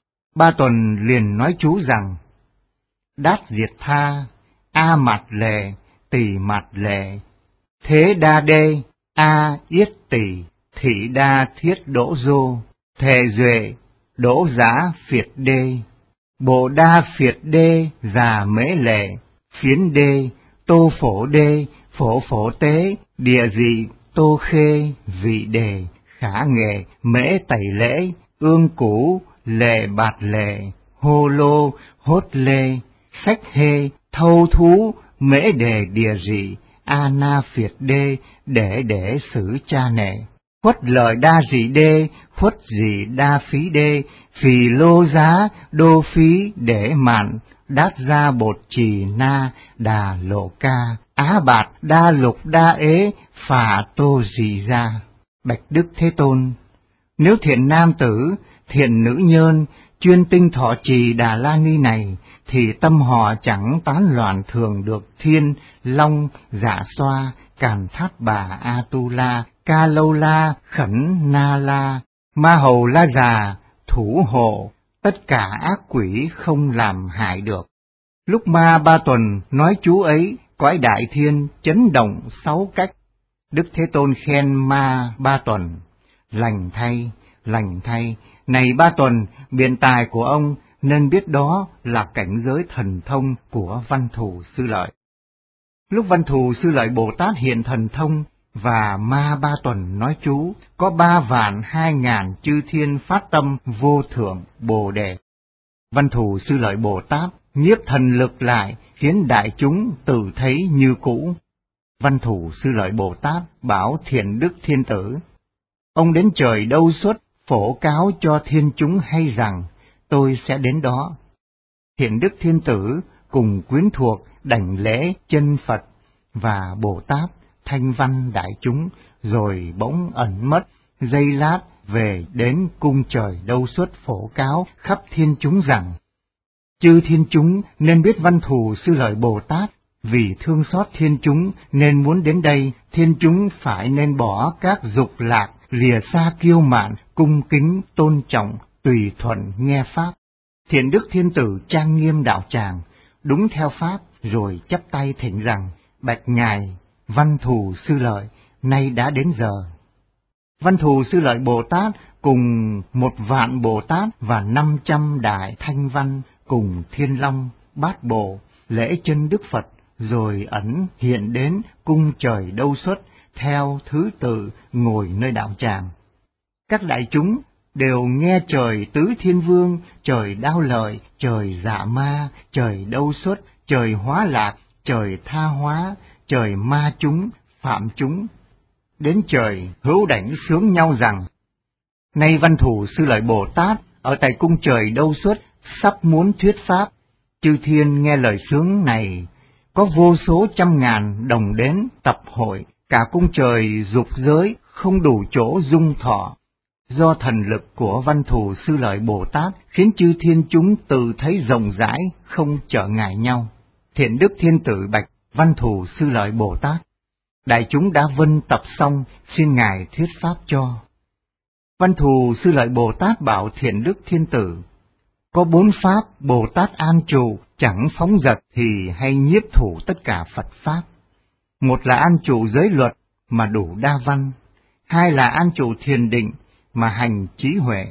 3 tuần liền nói chú rằng: Đát diệt tha, a mạt lệ, tỳ mạt lệ, thế đa đê, a yết tỳ, thị đa thiết đỗ dô, thề duệ, đỗ giá phiệt đê, bộ đa phiệt đê, già mễ lệ, phiến đê, tô phổ đê, phổ phổ tế, địa dị, tô khê, vị đề, khả nghệ, mễ tẩy lễ, ương củ, lệ bạt lệ, hô lô, hốt lê, sách hê, thâu thú, mễ đề địa dị, a na phiệt đê, để xử cha nệ. Khuất lợi đa dị đê, khuất dị đa phí đê, phì lô giá, đô phí để mạn, đát gia bột trì na, đà lộ ca, á bạt đa lục đa ế, phà tô dị ra. Bạch Đức Thế Tôn, nếu thiện nam tử, thiện nữ nhân, chuyên tinh thọ trì Đà La Ni này, thì tâm họ chẳng tán loạn thường được thiên, long, dạ xoa, càn thát bà A-tu-la, ca lâu la, khẩn na la, ma hầu la già, thủ hộ, tất cả ác quỷ không làm hại được. Lúc ma 3 tuần nói chú ấy, cõi đại thiên chấn động 6 cách. Đức Thế Tôn khen ma 3 tuần: lành thay, này 3 tuần, biện tài của ông nên biết đó là cảnh giới thần thông của Văn Thù Sư Lợi. Lúc Văn Thù Sư Lợi Bồ Tát hiện thần thông và ma 3 tuần nói chú, có 3.200.000 chư thiên phát tâm vô thượng Bồ Đề. Văn Thù Sư Lợi Bồ Tát nhiếp thần lực lại, khiến đại chúng tự thấy như cũ. Văn Thù Sư Lợi Bồ Tát bảo Thiện Đức Thiên Tử: ông đến trời đâu xuất, phổ cáo cho thiên chúng hay rằng tôi sẽ đến đó. Thiện Đức Thiên Tử cùng quyến thuộc đảnh lễ chân Phật và Bồ Tát thanh văn đại chúng, rồi bỗng ẩn mất, giây lát về đến cung trời đâu xuất phổ cáo khắp thiên chúng rằng: chư thiên chúng nên biết Văn Thù Sư Lợi Bồ Tát, vì thương xót thiên chúng nên muốn đến đây, thiên chúng phải nên bỏ các dục lạc, lìa xa kiêu mạn, cung kính tôn trọng, tùy thuận nghe pháp. Thiện Đức Thiên Tử trang nghiêm đạo tràng, đúng theo pháp, rồi chắp tay thỉnh rằng: bạch ngài Văn Thù Sư Lợi, nay đã đến giờ. Văn Thù Sư Lợi Bồ Tát cùng 1.000.000 Bồ Tát và 500 đại thanh văn cùng Thiên Long, Bát Bộ lễ chân Đức Phật, rồi ẩn hiện đến cung trời đâu xuất, theo thứ tự ngồi nơi đạo tràng. Các đại chúng đều nghe trời Tứ Thiên Vương, trời Đao Lợi, trời Dạ Ma, trời Đâu Xuất, trời Hóa Lạc, trời Tha Hóa, trời Ma chúng, Phạm chúng, đến trời Hữu Đảnh sướng nhau rằng: nay Văn Thù Sư Lợi Bồ Tát ở tại cung trời Đâu Xuất sắp muốn thuyết pháp. Chư thiên nghe lời sướng này, có vô số trăm ngàn đồng đến tập hội, cả cung trời dục giới không đủ chỗ dung thọ. Do thần lực của Văn Thù Sư Lợi Bồ Tát khiến chư thiên chúng tự thấy rộng rãi, không trở ngại nhau. Thiện Đức Thiên Tử bạch Văn Thù Sư Lợi Bồ Tát: đại chúng đã vân tập xong, xin ngài thuyết pháp cho. Văn Thù Sư Lợi Bồ Tát bảo Thiện Đức Thiên Tử: có 4 pháp Bồ Tát an trụ, chẳng phóng dật thì hay nhiếp thủ tất cả Phật pháp. 1 là an trụ giới luật mà đủ đa văn, 2 là an trụ thiền định mà hành trí huệ,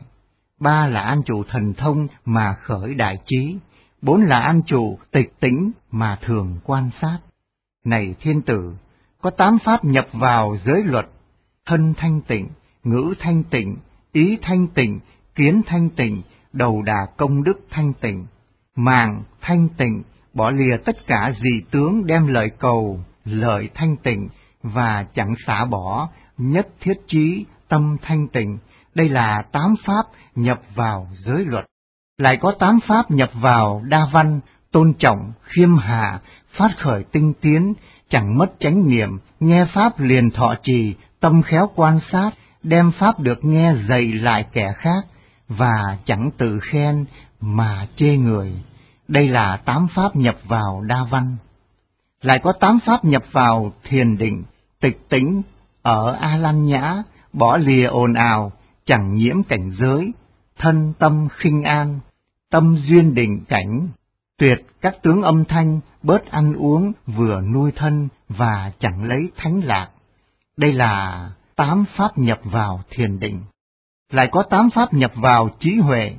3 là an trụ thần thông mà khởi đại trí, 4 là an trụ tịch tĩnh mà thường quan sát. Này thiên tử, có 8 pháp nhập vào giới luật: thân thanh tịnh, ngữ thanh tịnh, ý thanh tịnh, kiến thanh tịnh, đầu đà công đức thanh tịnh, màng thanh tịnh, bỏ lìa tất cả dị tướng đem lợi cầu, lợi thanh tịnh, và chẳng xả bỏ, nhất thiết chí, tâm thanh tịnh. Đây là 8 pháp nhập vào giới luật. Lại có 8 pháp nhập vào đa văn: tôn trọng, khiêm hạ, phát khởi tinh tiến, chẳng mất chánh niệm, nghe pháp liền thọ trì, tâm khéo quan sát, đem pháp được nghe dạy lại kẻ khác, và chẳng tự khen mà chê người. Đây là 8 pháp nhập vào đa văn. Lại có 8 pháp nhập vào thiền định: tịch tĩnh, ở A Lan nhã, bỏ lìa ồn ào, chẳng nhiễm cảnh giới, thân tâm khinh an, tâm duyên định cảnh, tuyệt các tướng âm thanh, bớt ăn uống, vừa nuôi thân và chẳng lấy thánh lạc. Đây là 8 pháp nhập vào thiền định. Lại có 8 pháp nhập vào trí huệ: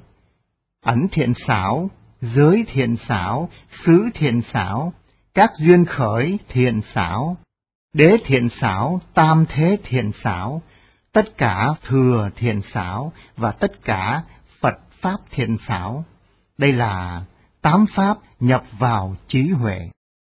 ẩn thiện xảo, giới thiện xảo, xứ thiện xảo, các duyên khởi thiện xảo, đế thiện xảo, tam thế thiện xảo, tất cả thừa thiện xảo, và tất cả Phật pháp thiện xảo. Đây là 8 pháp nhập vào trí huệ.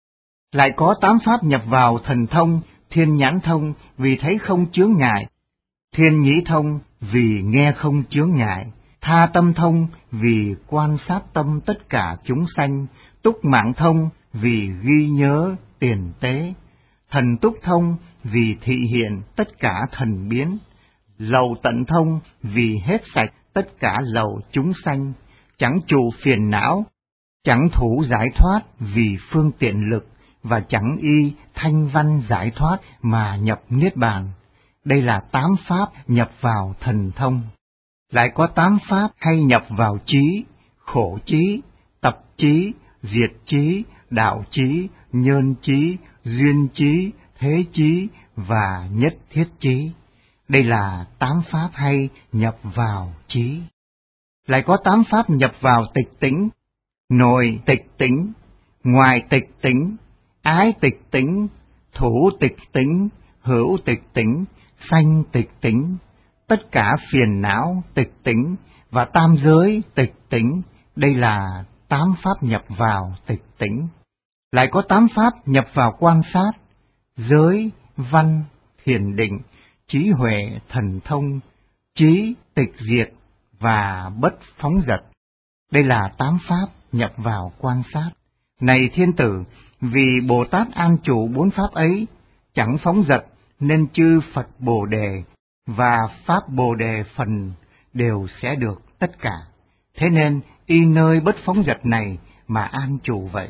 Lại có 8 pháp nhập vào thần thông: thiên nhãn thông, vì thấy không chướng ngại; thiên nhĩ thông, vì nghe không chướng ngại; tha tâm thông, vì quan sát tâm tất cả chúng sanh; túc mạng thông, vì ghi nhớ tiền tế; thần túc thông, vì thị hiện tất cả thần biến; lậu tận thông, vì hết sạch tất cả lậu chúng sanh; chẳng trụ phiền não, chẳng thủ giải thoát vì phương tiện lực, và chẳng y thanh văn giải thoát mà nhập niết bàn. Đây là 8 pháp nhập vào thần thông. Lại có 8 pháp hay nhập vào trí: khổ trí, tập trí, diệt trí, đạo trí, nhân trí, duyên trí, thế trí và nhất thiết trí. Đây là 8 pháp hay nhập vào trí. Lại có 8 pháp nhập vào tịch tĩnh: nội tịch tĩnh, ngoài tịch tĩnh, ái tịch tĩnh, thủ tịch tĩnh, hữu tịch tĩnh, sanh tịch tĩnh, tất cả phiền não tịch tĩnh, và tam giới tịch tĩnh. Đây là 8 pháp nhập vào tịch tĩnh. Lại có 8 pháp nhập vào quan sát: giới, văn, thiền định, trí huệ, thần thông, trí, tịch diệt và bất phóng dật. Đây là 8 pháp nhập vào quan sát. Này thiên tử, vì Bồ Tát an trụ 4 pháp ấy, chẳng phóng dật, nên chư Phật Bồ Đề và Pháp Bồ Đề phần đều sẽ được tất cả. Thế nên y nơi bất phóng dật này mà an trụ vậy.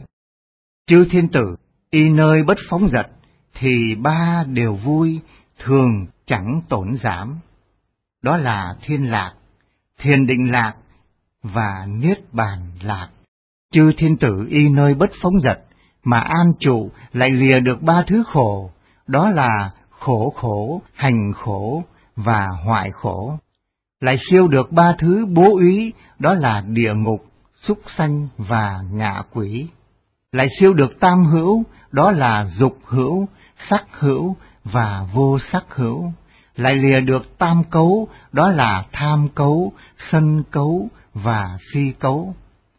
Chư thiên tử, y nơi bất phóng dật thì 3 đều vui, thường chẳng tổn giảm. Đó là thiên lạc, thiền định lạc và niết bàn lạc. Chư thiên tử y nơi bất phóng dật mà an trụ lại lìa được 3 thứ khổ, đó là khổ khổ, hành khổ và hoại khổ. Lại siêu được 3 thứ bố úy, đó là địa ngục, súc sanh và ngạ quỷ. Lại siêu được tam hữu, đó là dục hữu, sắc hữu và vô sắc hữu. Lại lìa được tam cấu, đó là tham cấu, sân cấu và si cấu.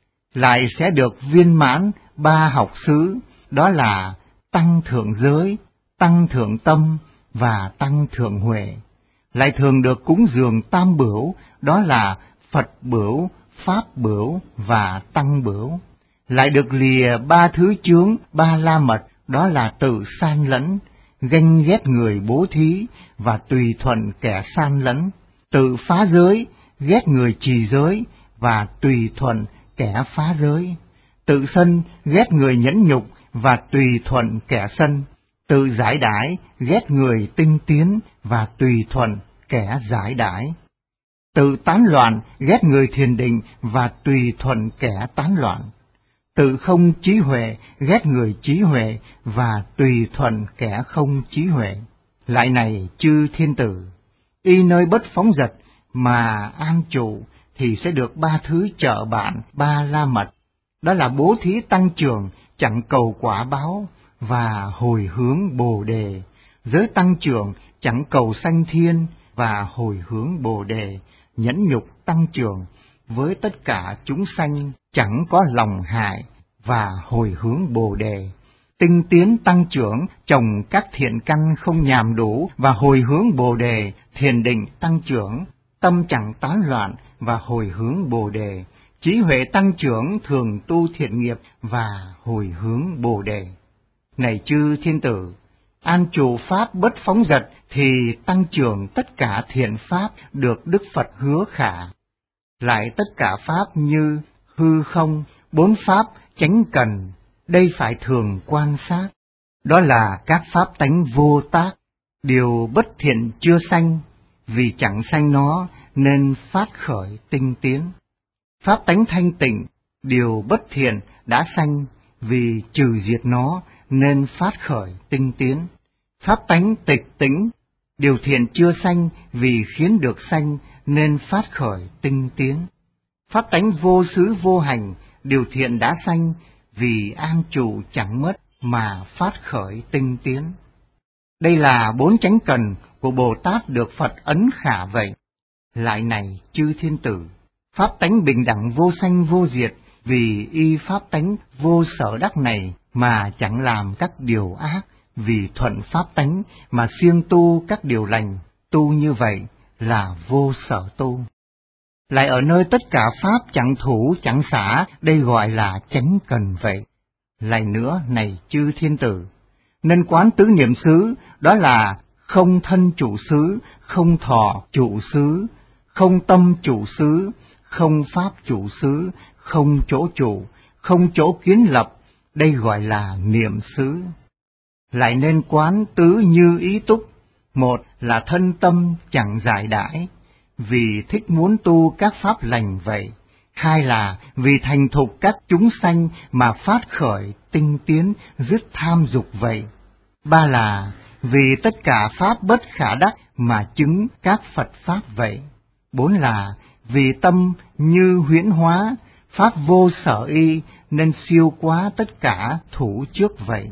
Lại sẽ được viên mãn 3 học xứ, đó là tăng thượng giới, tăng thượng tâm và tăng thượng huệ. Lại thường được cúng dường tam bửu, đó là Phật bửu, Pháp bửu và Tăng bửu. Lại được lìa 3 thứ chướng ba la mật, đó là tự san lẫn, ganh ghét người bố thí và tùy thuận kẻ san lẫn, tự phá giới, ghét người trì giới và tùy thuận kẻ phá giới, tự sân, ghét người nhẫn nhục và tùy thuận kẻ sân, tự giải đãi, ghét người tinh tiến và tùy thuận kẻ giải đãi, tự tán loạn, ghét người thiền định và tùy thuận kẻ tán loạn, tự không trí huệ, ghét người trí huệ và tùy thuận kẻ không trí huệ. Lại này chư thiên tử, y nơi bất phóng dật mà an trụ thì sẽ được 3 thứ trợ bạn Ba La Mật. Đó là bố thí tăng trưởng, chẳng cầu quả báo và hồi hướng Bồ Đề. Giới tăng trưởng, chẳng cầu sanh thiên và hồi hướng Bồ Đề. Nhẫn nhục tăng trưởng, với tất cả chúng sanh chẳng có lòng hại và hồi hướng Bồ Đề. Tinh tiến tăng trưởng, trồng các thiện căn không nhàm đủ và hồi hướng Bồ Đề. Thiền định tăng trưởng, tâm chẳng tán loạn và hồi hướng Bồ Đề. Trí huệ tăng trưởng, thường tu thiện nghiệp và hồi hướng Bồ Đề. Này chư thiên tử, an trụ pháp bất phóng dật thì tăng trưởng tất cả thiện pháp được Đức Phật hứa khả. Lại tất cả pháp như hư không, 4 pháp chánh cần, đây phải thường quan sát. Đó là các pháp tánh vô tác, điều bất thiện chưa sanh, vì chẳng sanh nó nên phát khởi tinh tiến. Pháp tánh thanh tịnh, điều bất thiện đã sanh, vì trừ diệt nó nên phát khởi tinh tiến. Pháp tánh tịch tĩnh, điều thiện chưa sanh, vì khiến được sanh nên phát khởi tinh tiến. Pháp tánh vô xứ vô hành, điều thiện đã sanh, vì an trụ chẳng mất mà phát khởi tinh tiến. Đây là 4 chánh cần của Bồ Tát được Phật ấn khả vậy. Lại này chư thiên tử, pháp tánh bình đẳng vô sanh vô diệt, vì y pháp tánh vô sở đắc này mà chẳng làm các điều ác, vì thuận pháp tánh mà siêng tu các điều lành, tu như vậy là vô sở tu. Lại ở nơi tất cả pháp chẳng thủ chẳng xả, đây gọi là chánh cần vậy. Lại nữa này chư thiên tử, nên quán tứ niệm xứ, đó là không thân trụ xứ, không thọ trụ xứ, không tâm trụ xứ, không pháp trụ xứ, không chỗ trụ, không chỗ kiến lập, đây gọi là niệm xứ. Lại nên quán tứ như ý túc, một là thân tâm chẳng giải đãi, vì thích muốn tu các pháp lành vậy. Hai là vì thành thục các chúng sanh mà phát khởi tinh tiến dứt tham dục vậy. Ba là vì tất cả pháp bất khả đắc mà chứng các Phật pháp vậy. Bốn là vì tâm như huyễn hóa, pháp vô sở y nên siêu quá tất cả thủ trước vậy.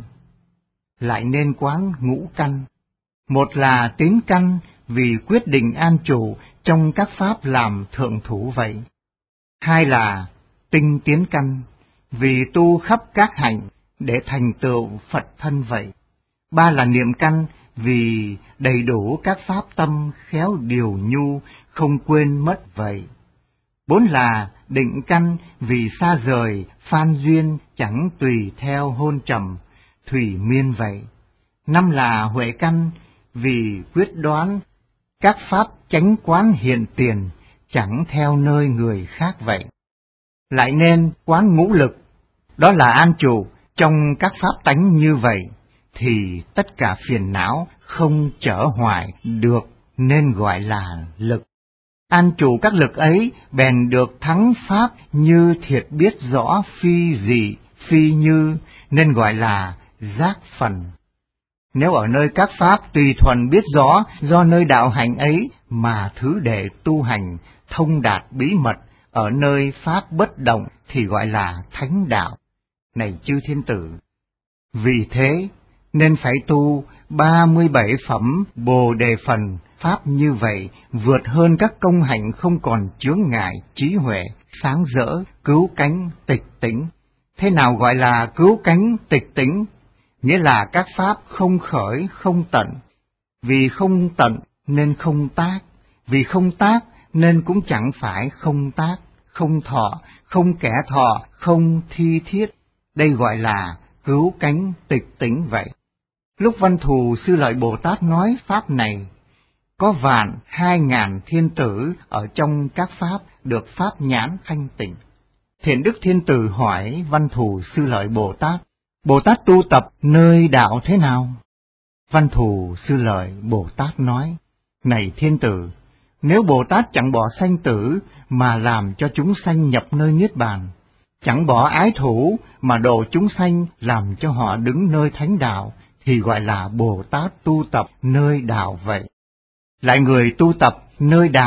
Lại nên quán ngũ căn. Một là tín căn, vì quyết định an trụ trong các pháp làm thượng thủ vậy. Hai là tinh tiến căn, vì tu khắp các hạnh để thành tựu Phật thân vậy. Ba là niệm căn, vì đầy đủ các pháp tâm khéo điều nhu, không quên mất vậy. Bốn là định căn, vì xa rời phan duyên chẳng tùy theo hôn trầm, thủy miên vậy. Năm là huệ căn, vì quyết đoán các pháp chánh quán hiện tiền, chẳng theo nơi người khác vậy. Lại nên quán ngũ lực, đó là an trụ trong các pháp tánh như vậy, thì tất cả phiền não không trở hoại được nên gọi là lực. An trụ các lực ấy bèn được thắng pháp như thiệt biết rõ phi dị, phi như, nên gọi là giác phần. Nếu ở nơi các pháp tùy thuần biết rõ, do nơi đạo hành ấy mà thứ đệ tu hành, thông đạt bí mật, ở nơi pháp bất động thì gọi là thánh đạo. Này chư thiên tử, vì thế nên phải tu 37 phẩm Bồ Đề phần, pháp như vậy vượt hơn các công hạnh không còn chướng ngại, trí huệ, sáng rỡ, cứu cánh, tịch tĩnh. Thế nào gọi là cứu cánh, tịch tĩnh? Nghĩa là các pháp không khởi, không tận. Vì không tận nên không tác, vì không tác nên cũng chẳng phải không tác, không thọ, không kẻ thọ, không thi thiết. Đây gọi là cứu cánh tịch tĩnh vậy. Lúc Văn Thù Sư Lợi Bồ Tát nói pháp này, có 1.200.000 thiên tử ở trong các pháp được pháp nhãn thanh tịnh. Thiện Đức Thiên Tử hỏi Văn Thù Sư Lợi Bồ Tát tu tập nơi đạo thế nào? Văn Thù Sư Lợi Bồ Tát nói, này thiên tử, nếu Bồ Tát chẳng bỏ sanh tử mà làm cho chúng sanh nhập nơi niết bàn, chẳng bỏ ái thủ mà độ chúng sanh làm cho họ đứng nơi thánh đạo, thì gọi là Bồ Tát tu tập nơi đạo vậy. Lại người tu tập nơi đạo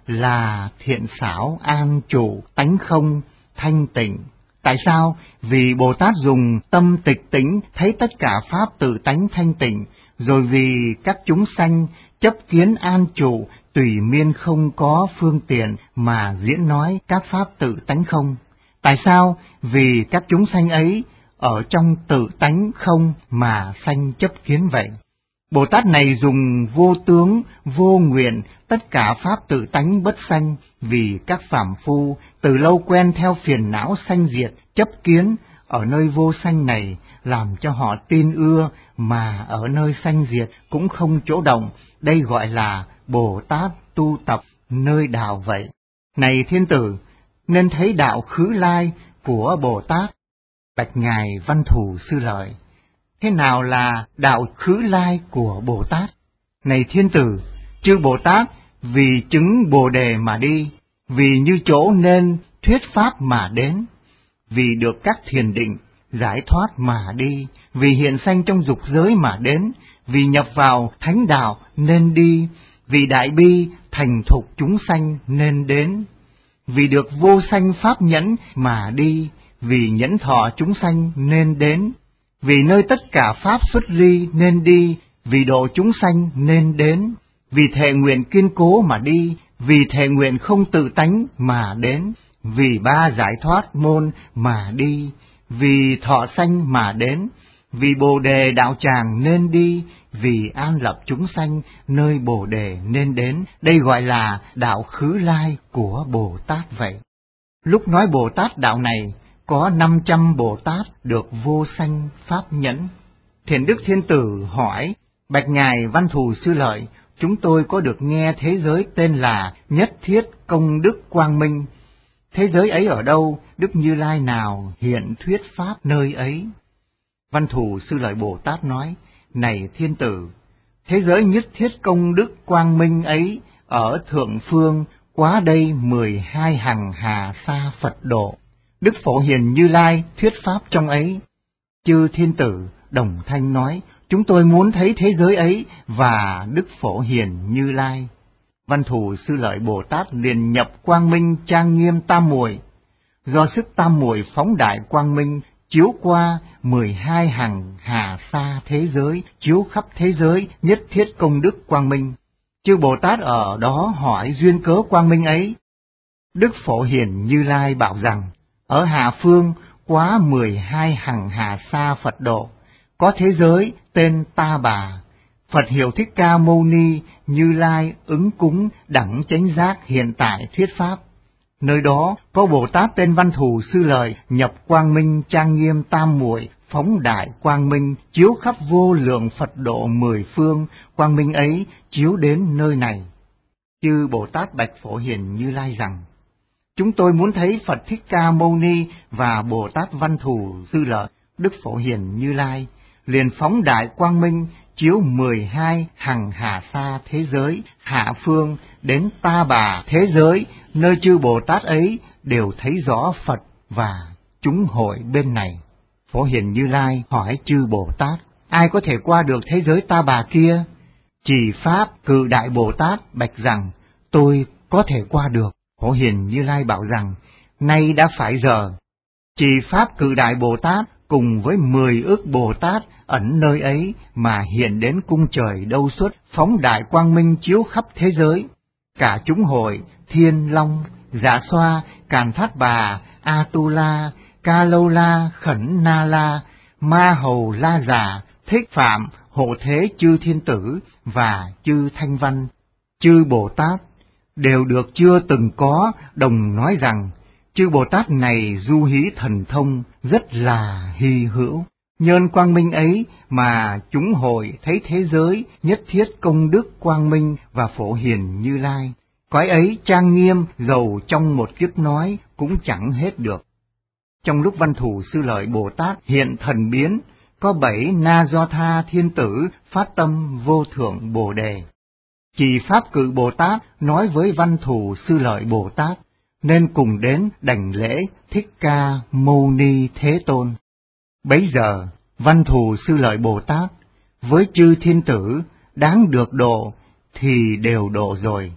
là thiện xảo an trụ tánh không thanh tịnh. Tại sao? Vì Bồ Tát dùng tâm tịch tĩnh thấy tất cả pháp tự tánh thanh tịnh, rồi vì các chúng sanh chấp kiến an trụ tùy miên không có phương tiện mà diễn nói các pháp tự tánh không. Tại sao? Vì các chúng sanh ấy ở trong tự tánh không mà sanh chấp kiến vậy. Bồ Tát này dùng vô tướng, vô nguyện, tất cả pháp tự tánh bất sanh, vì các phàm phu từ lâu quen theo phiền não sanh diệt, chấp kiến ở nơi vô sanh này, làm cho họ tin ưa, mà ở nơi sanh diệt cũng không chỗ động. Đây gọi là Bồ Tát tu tập nơi đạo vậy. Này thiên tử, nên thấy đạo khứ lai của Bồ Tát. Bạch Ngài Văn Thù Sư Lợi: thế nào là đạo khứ lai của Bồ Tát? Này thiên tử, chư Bồ Tát vì chứng Bồ Đề mà đi, vì như chỗ nên thuyết pháp mà đến, vì được các thiền định giải thoát mà đi, vì hiện sanh trong dục giới mà đến, vì nhập vào thánh đạo nên đi, vì đại bi thành thục chúng sanh nên đến, vì được vô sanh pháp nhẫn mà đi, vì nhẫn thọ chúng sanh nên đến, vì nơi tất cả pháp xuất ly nên đi, vì độ chúng sanh nên đến, vì thệ nguyện kiên cố mà đi, vì thệ nguyện không tự tánh mà đến, vì ba giải thoát môn mà đi, vì thọ sanh mà đến, vì Bồ Đề đạo tràng nên đi, vì an lập chúng sanh nơi Bồ Đề nên đến. Đây gọi là đạo khứ lai của Bồ Tát vậy. Lúc nói Bồ Tát đạo này, có 500 Bồ Tát được vô sanh pháp nhẫn. Thiền Đức Thiên Tử hỏi: bạch Ngài Văn Thù Sư Lợi, chúng tôi có được nghe thế giới tên là Nhất Thiết Công Đức Quang Minh. Thế giới ấy ở đâu? Đức Như Lai nào hiện thuyết pháp nơi ấy? Văn Thù Sư Lợi Bồ Tát nói: này thiên tử, thế giới Nhất Thiết Công Đức Quang Minh ấy ở thượng phương, quá đây 12 hằng hà sa Phật độ. Đức Phổ Hiền Như Lai thuyết pháp trong ấy. Chư thiên tử đồng thanh nói: chúng tôi muốn thấy thế giới ấy và Đức Phổ Hiền Như Lai. Văn Thù Sư Lợi Bồ Tát liền nhập quang minh trang nghiêm tam muội, do sức tam muội phóng đại quang minh chiếu qua 12 hằng hà sa thế giới, chiếu khắp thế giới Nhất Thiết Công Đức Quang Minh. Chư Bồ Tát ở đó hỏi duyên cớ quang minh ấy. Đức Phổ Hiền Như Lai bảo rằng: ở hạ phương quá 12 hằng hà sa Phật độ, có thế giới tên Ta Bà. Phật hiệu Thích Ca Mâu Ni Như Lai ứng cúng đẳng chánh giác hiện tại thuyết pháp. Nơi đó có Bồ Tát tên Văn Thù Sư Lợi nhập quang minh trang nghiêm tam muội, phóng đại quang minh chiếu khắp vô lượng Phật độ 10 phương. Quang minh ấy chiếu đến nơi này. Chư Bồ Tát bạch Phổ Hiền Như Lai rằng: chúng tôi muốn thấy Phật Thích Ca Mâu Ni và Bồ Tát Văn Thù Sư Lợi. Đức Phổ Hiền Như Lai liền phóng đại quang minh chiếu 12 hằng hà sa thế giới hạ phương đến Ta Bà thế giới, nơi chư Bồ Tát ấy đều thấy rõ Phật và chúng hội bên này. Phổ Hiền Như Lai hỏi chư Bồ Tát: ai có thể qua được thế giới Ta Bà kia? Trì Pháp Cự Đại Bồ Tát bạch rằng: tôi có thể qua được. Phổ Hiền Như Lai bảo rằng: nay đã phải giờ. Trì Pháp Cự Đại Bồ Tát cùng với 10 ức Bồ Tát ẩn nơi ấy mà hiện đến cung trời đâu xuất, phóng đại quang minh chiếu khắp thế giới. Cả chúng hội Thiên Long, Dạ Xoa, Càn Thát Bà, A Tu La, Ca Lâu La, Khẩn Na La, Ma Hầu La Già, Thích Phạm, Hộ Thế chư thiên tử và chư Thanh Văn, chư Bồ Tát đều được chưa từng có đồng nói rằng: chư Bồ Tát này du hí thần thông rất là hy hữu. Nhân quang minh ấy mà chúng hội thấy thế giới Nhất Thiết Công Đức Quang Minh và Phổ Hiền Như Lai. Cõi ấy trang nghiêm dầu trong một kiếp nói cũng chẳng hết được. Trong lúc Văn Thù Sư Lợi Bồ Tát hiện thần biến, có 7 Na Do Tha thiên tử phát tâm vô thượng Bồ Đề. Trì Pháp Cự Bồ Tát nói với Văn Thù Sư Lợi Bồ Tát, nên cùng đến đảnh lễ Thích Ca Mâu Ni Thế Tôn. Bấy giờ Văn Thù Sư Lợi Bồ Tát với chư thiên tử đáng được độ thì đều độ rồi.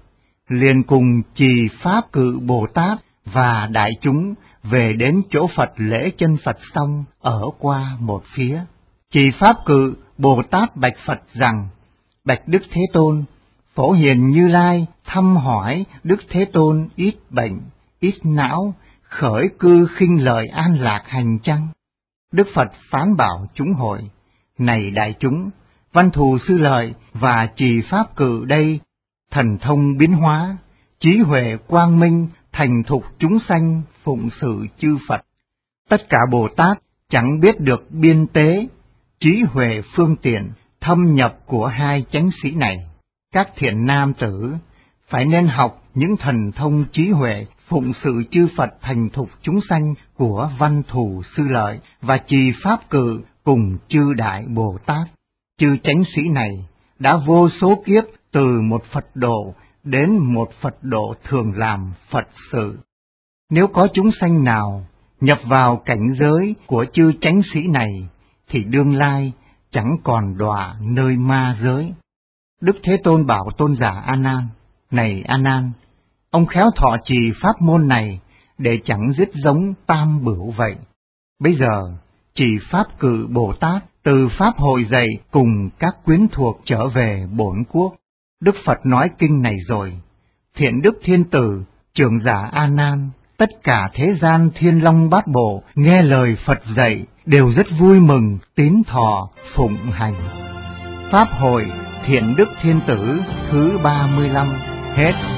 liền cùng Trì Pháp Cự Bồ Tát và đại chúng về đến chỗ Phật lễ chân Phật xong ở qua một phía. Trì Pháp Cự Bồ Tát bạch Phật rằng: Bạch Đức Thế Tôn, Phổ Hiền Như Lai thăm hỏi Đức Thế Tôn ít bệnh, ít não, khởi cư khinh lời an lạc hành chăng? Đức Phật phán bảo chúng hội: Này đại chúng, Văn Thù Sư Lợi và Trì Pháp Cự đây thần thông biến hóa, trí huệ quang minh, thành thục chúng sanh phụng sự chư Phật. Tất cả Bồ Tát chẳng biết được biên tế, trí huệ phương tiện, thâm nhập của hai chánh sĩ này. Các thiện nam tử phải nên học những thần thông trí huệ phụng sự chư Phật thành thục chúng sanh của Văn Thù Sư Lợi và Trì Pháp Cự cùng chư đại Bồ Tát. Chư chánh sĩ này đã vô số kiếp từ một Phật độ đến một Phật độ thường làm Phật sự. Nếu có chúng sanh nào nhập vào cảnh giới của chư chánh sĩ này, thì đương lai chẳng còn đọa nơi ma giới. Đức Thế Tôn bảo tôn giả A Nan: Này A Nan, ông khéo thọ trì pháp môn này để chẳng giết giống tam bửu vậy. Bây giờ Trì Pháp Cự Bồ Tát từ pháp hội dậy cùng các quyến thuộc trở về bổn quốc. Đức Phật nói kinh này rồi: Thiện đức thiên tử, trưởng giả A Nan, tất cả thế gian thiên long bát bộ nghe lời Phật dạy đều rất vui mừng, tín thọ, phụng hành. Pháp hội Thiện đức thiên tử thứ 35 hết.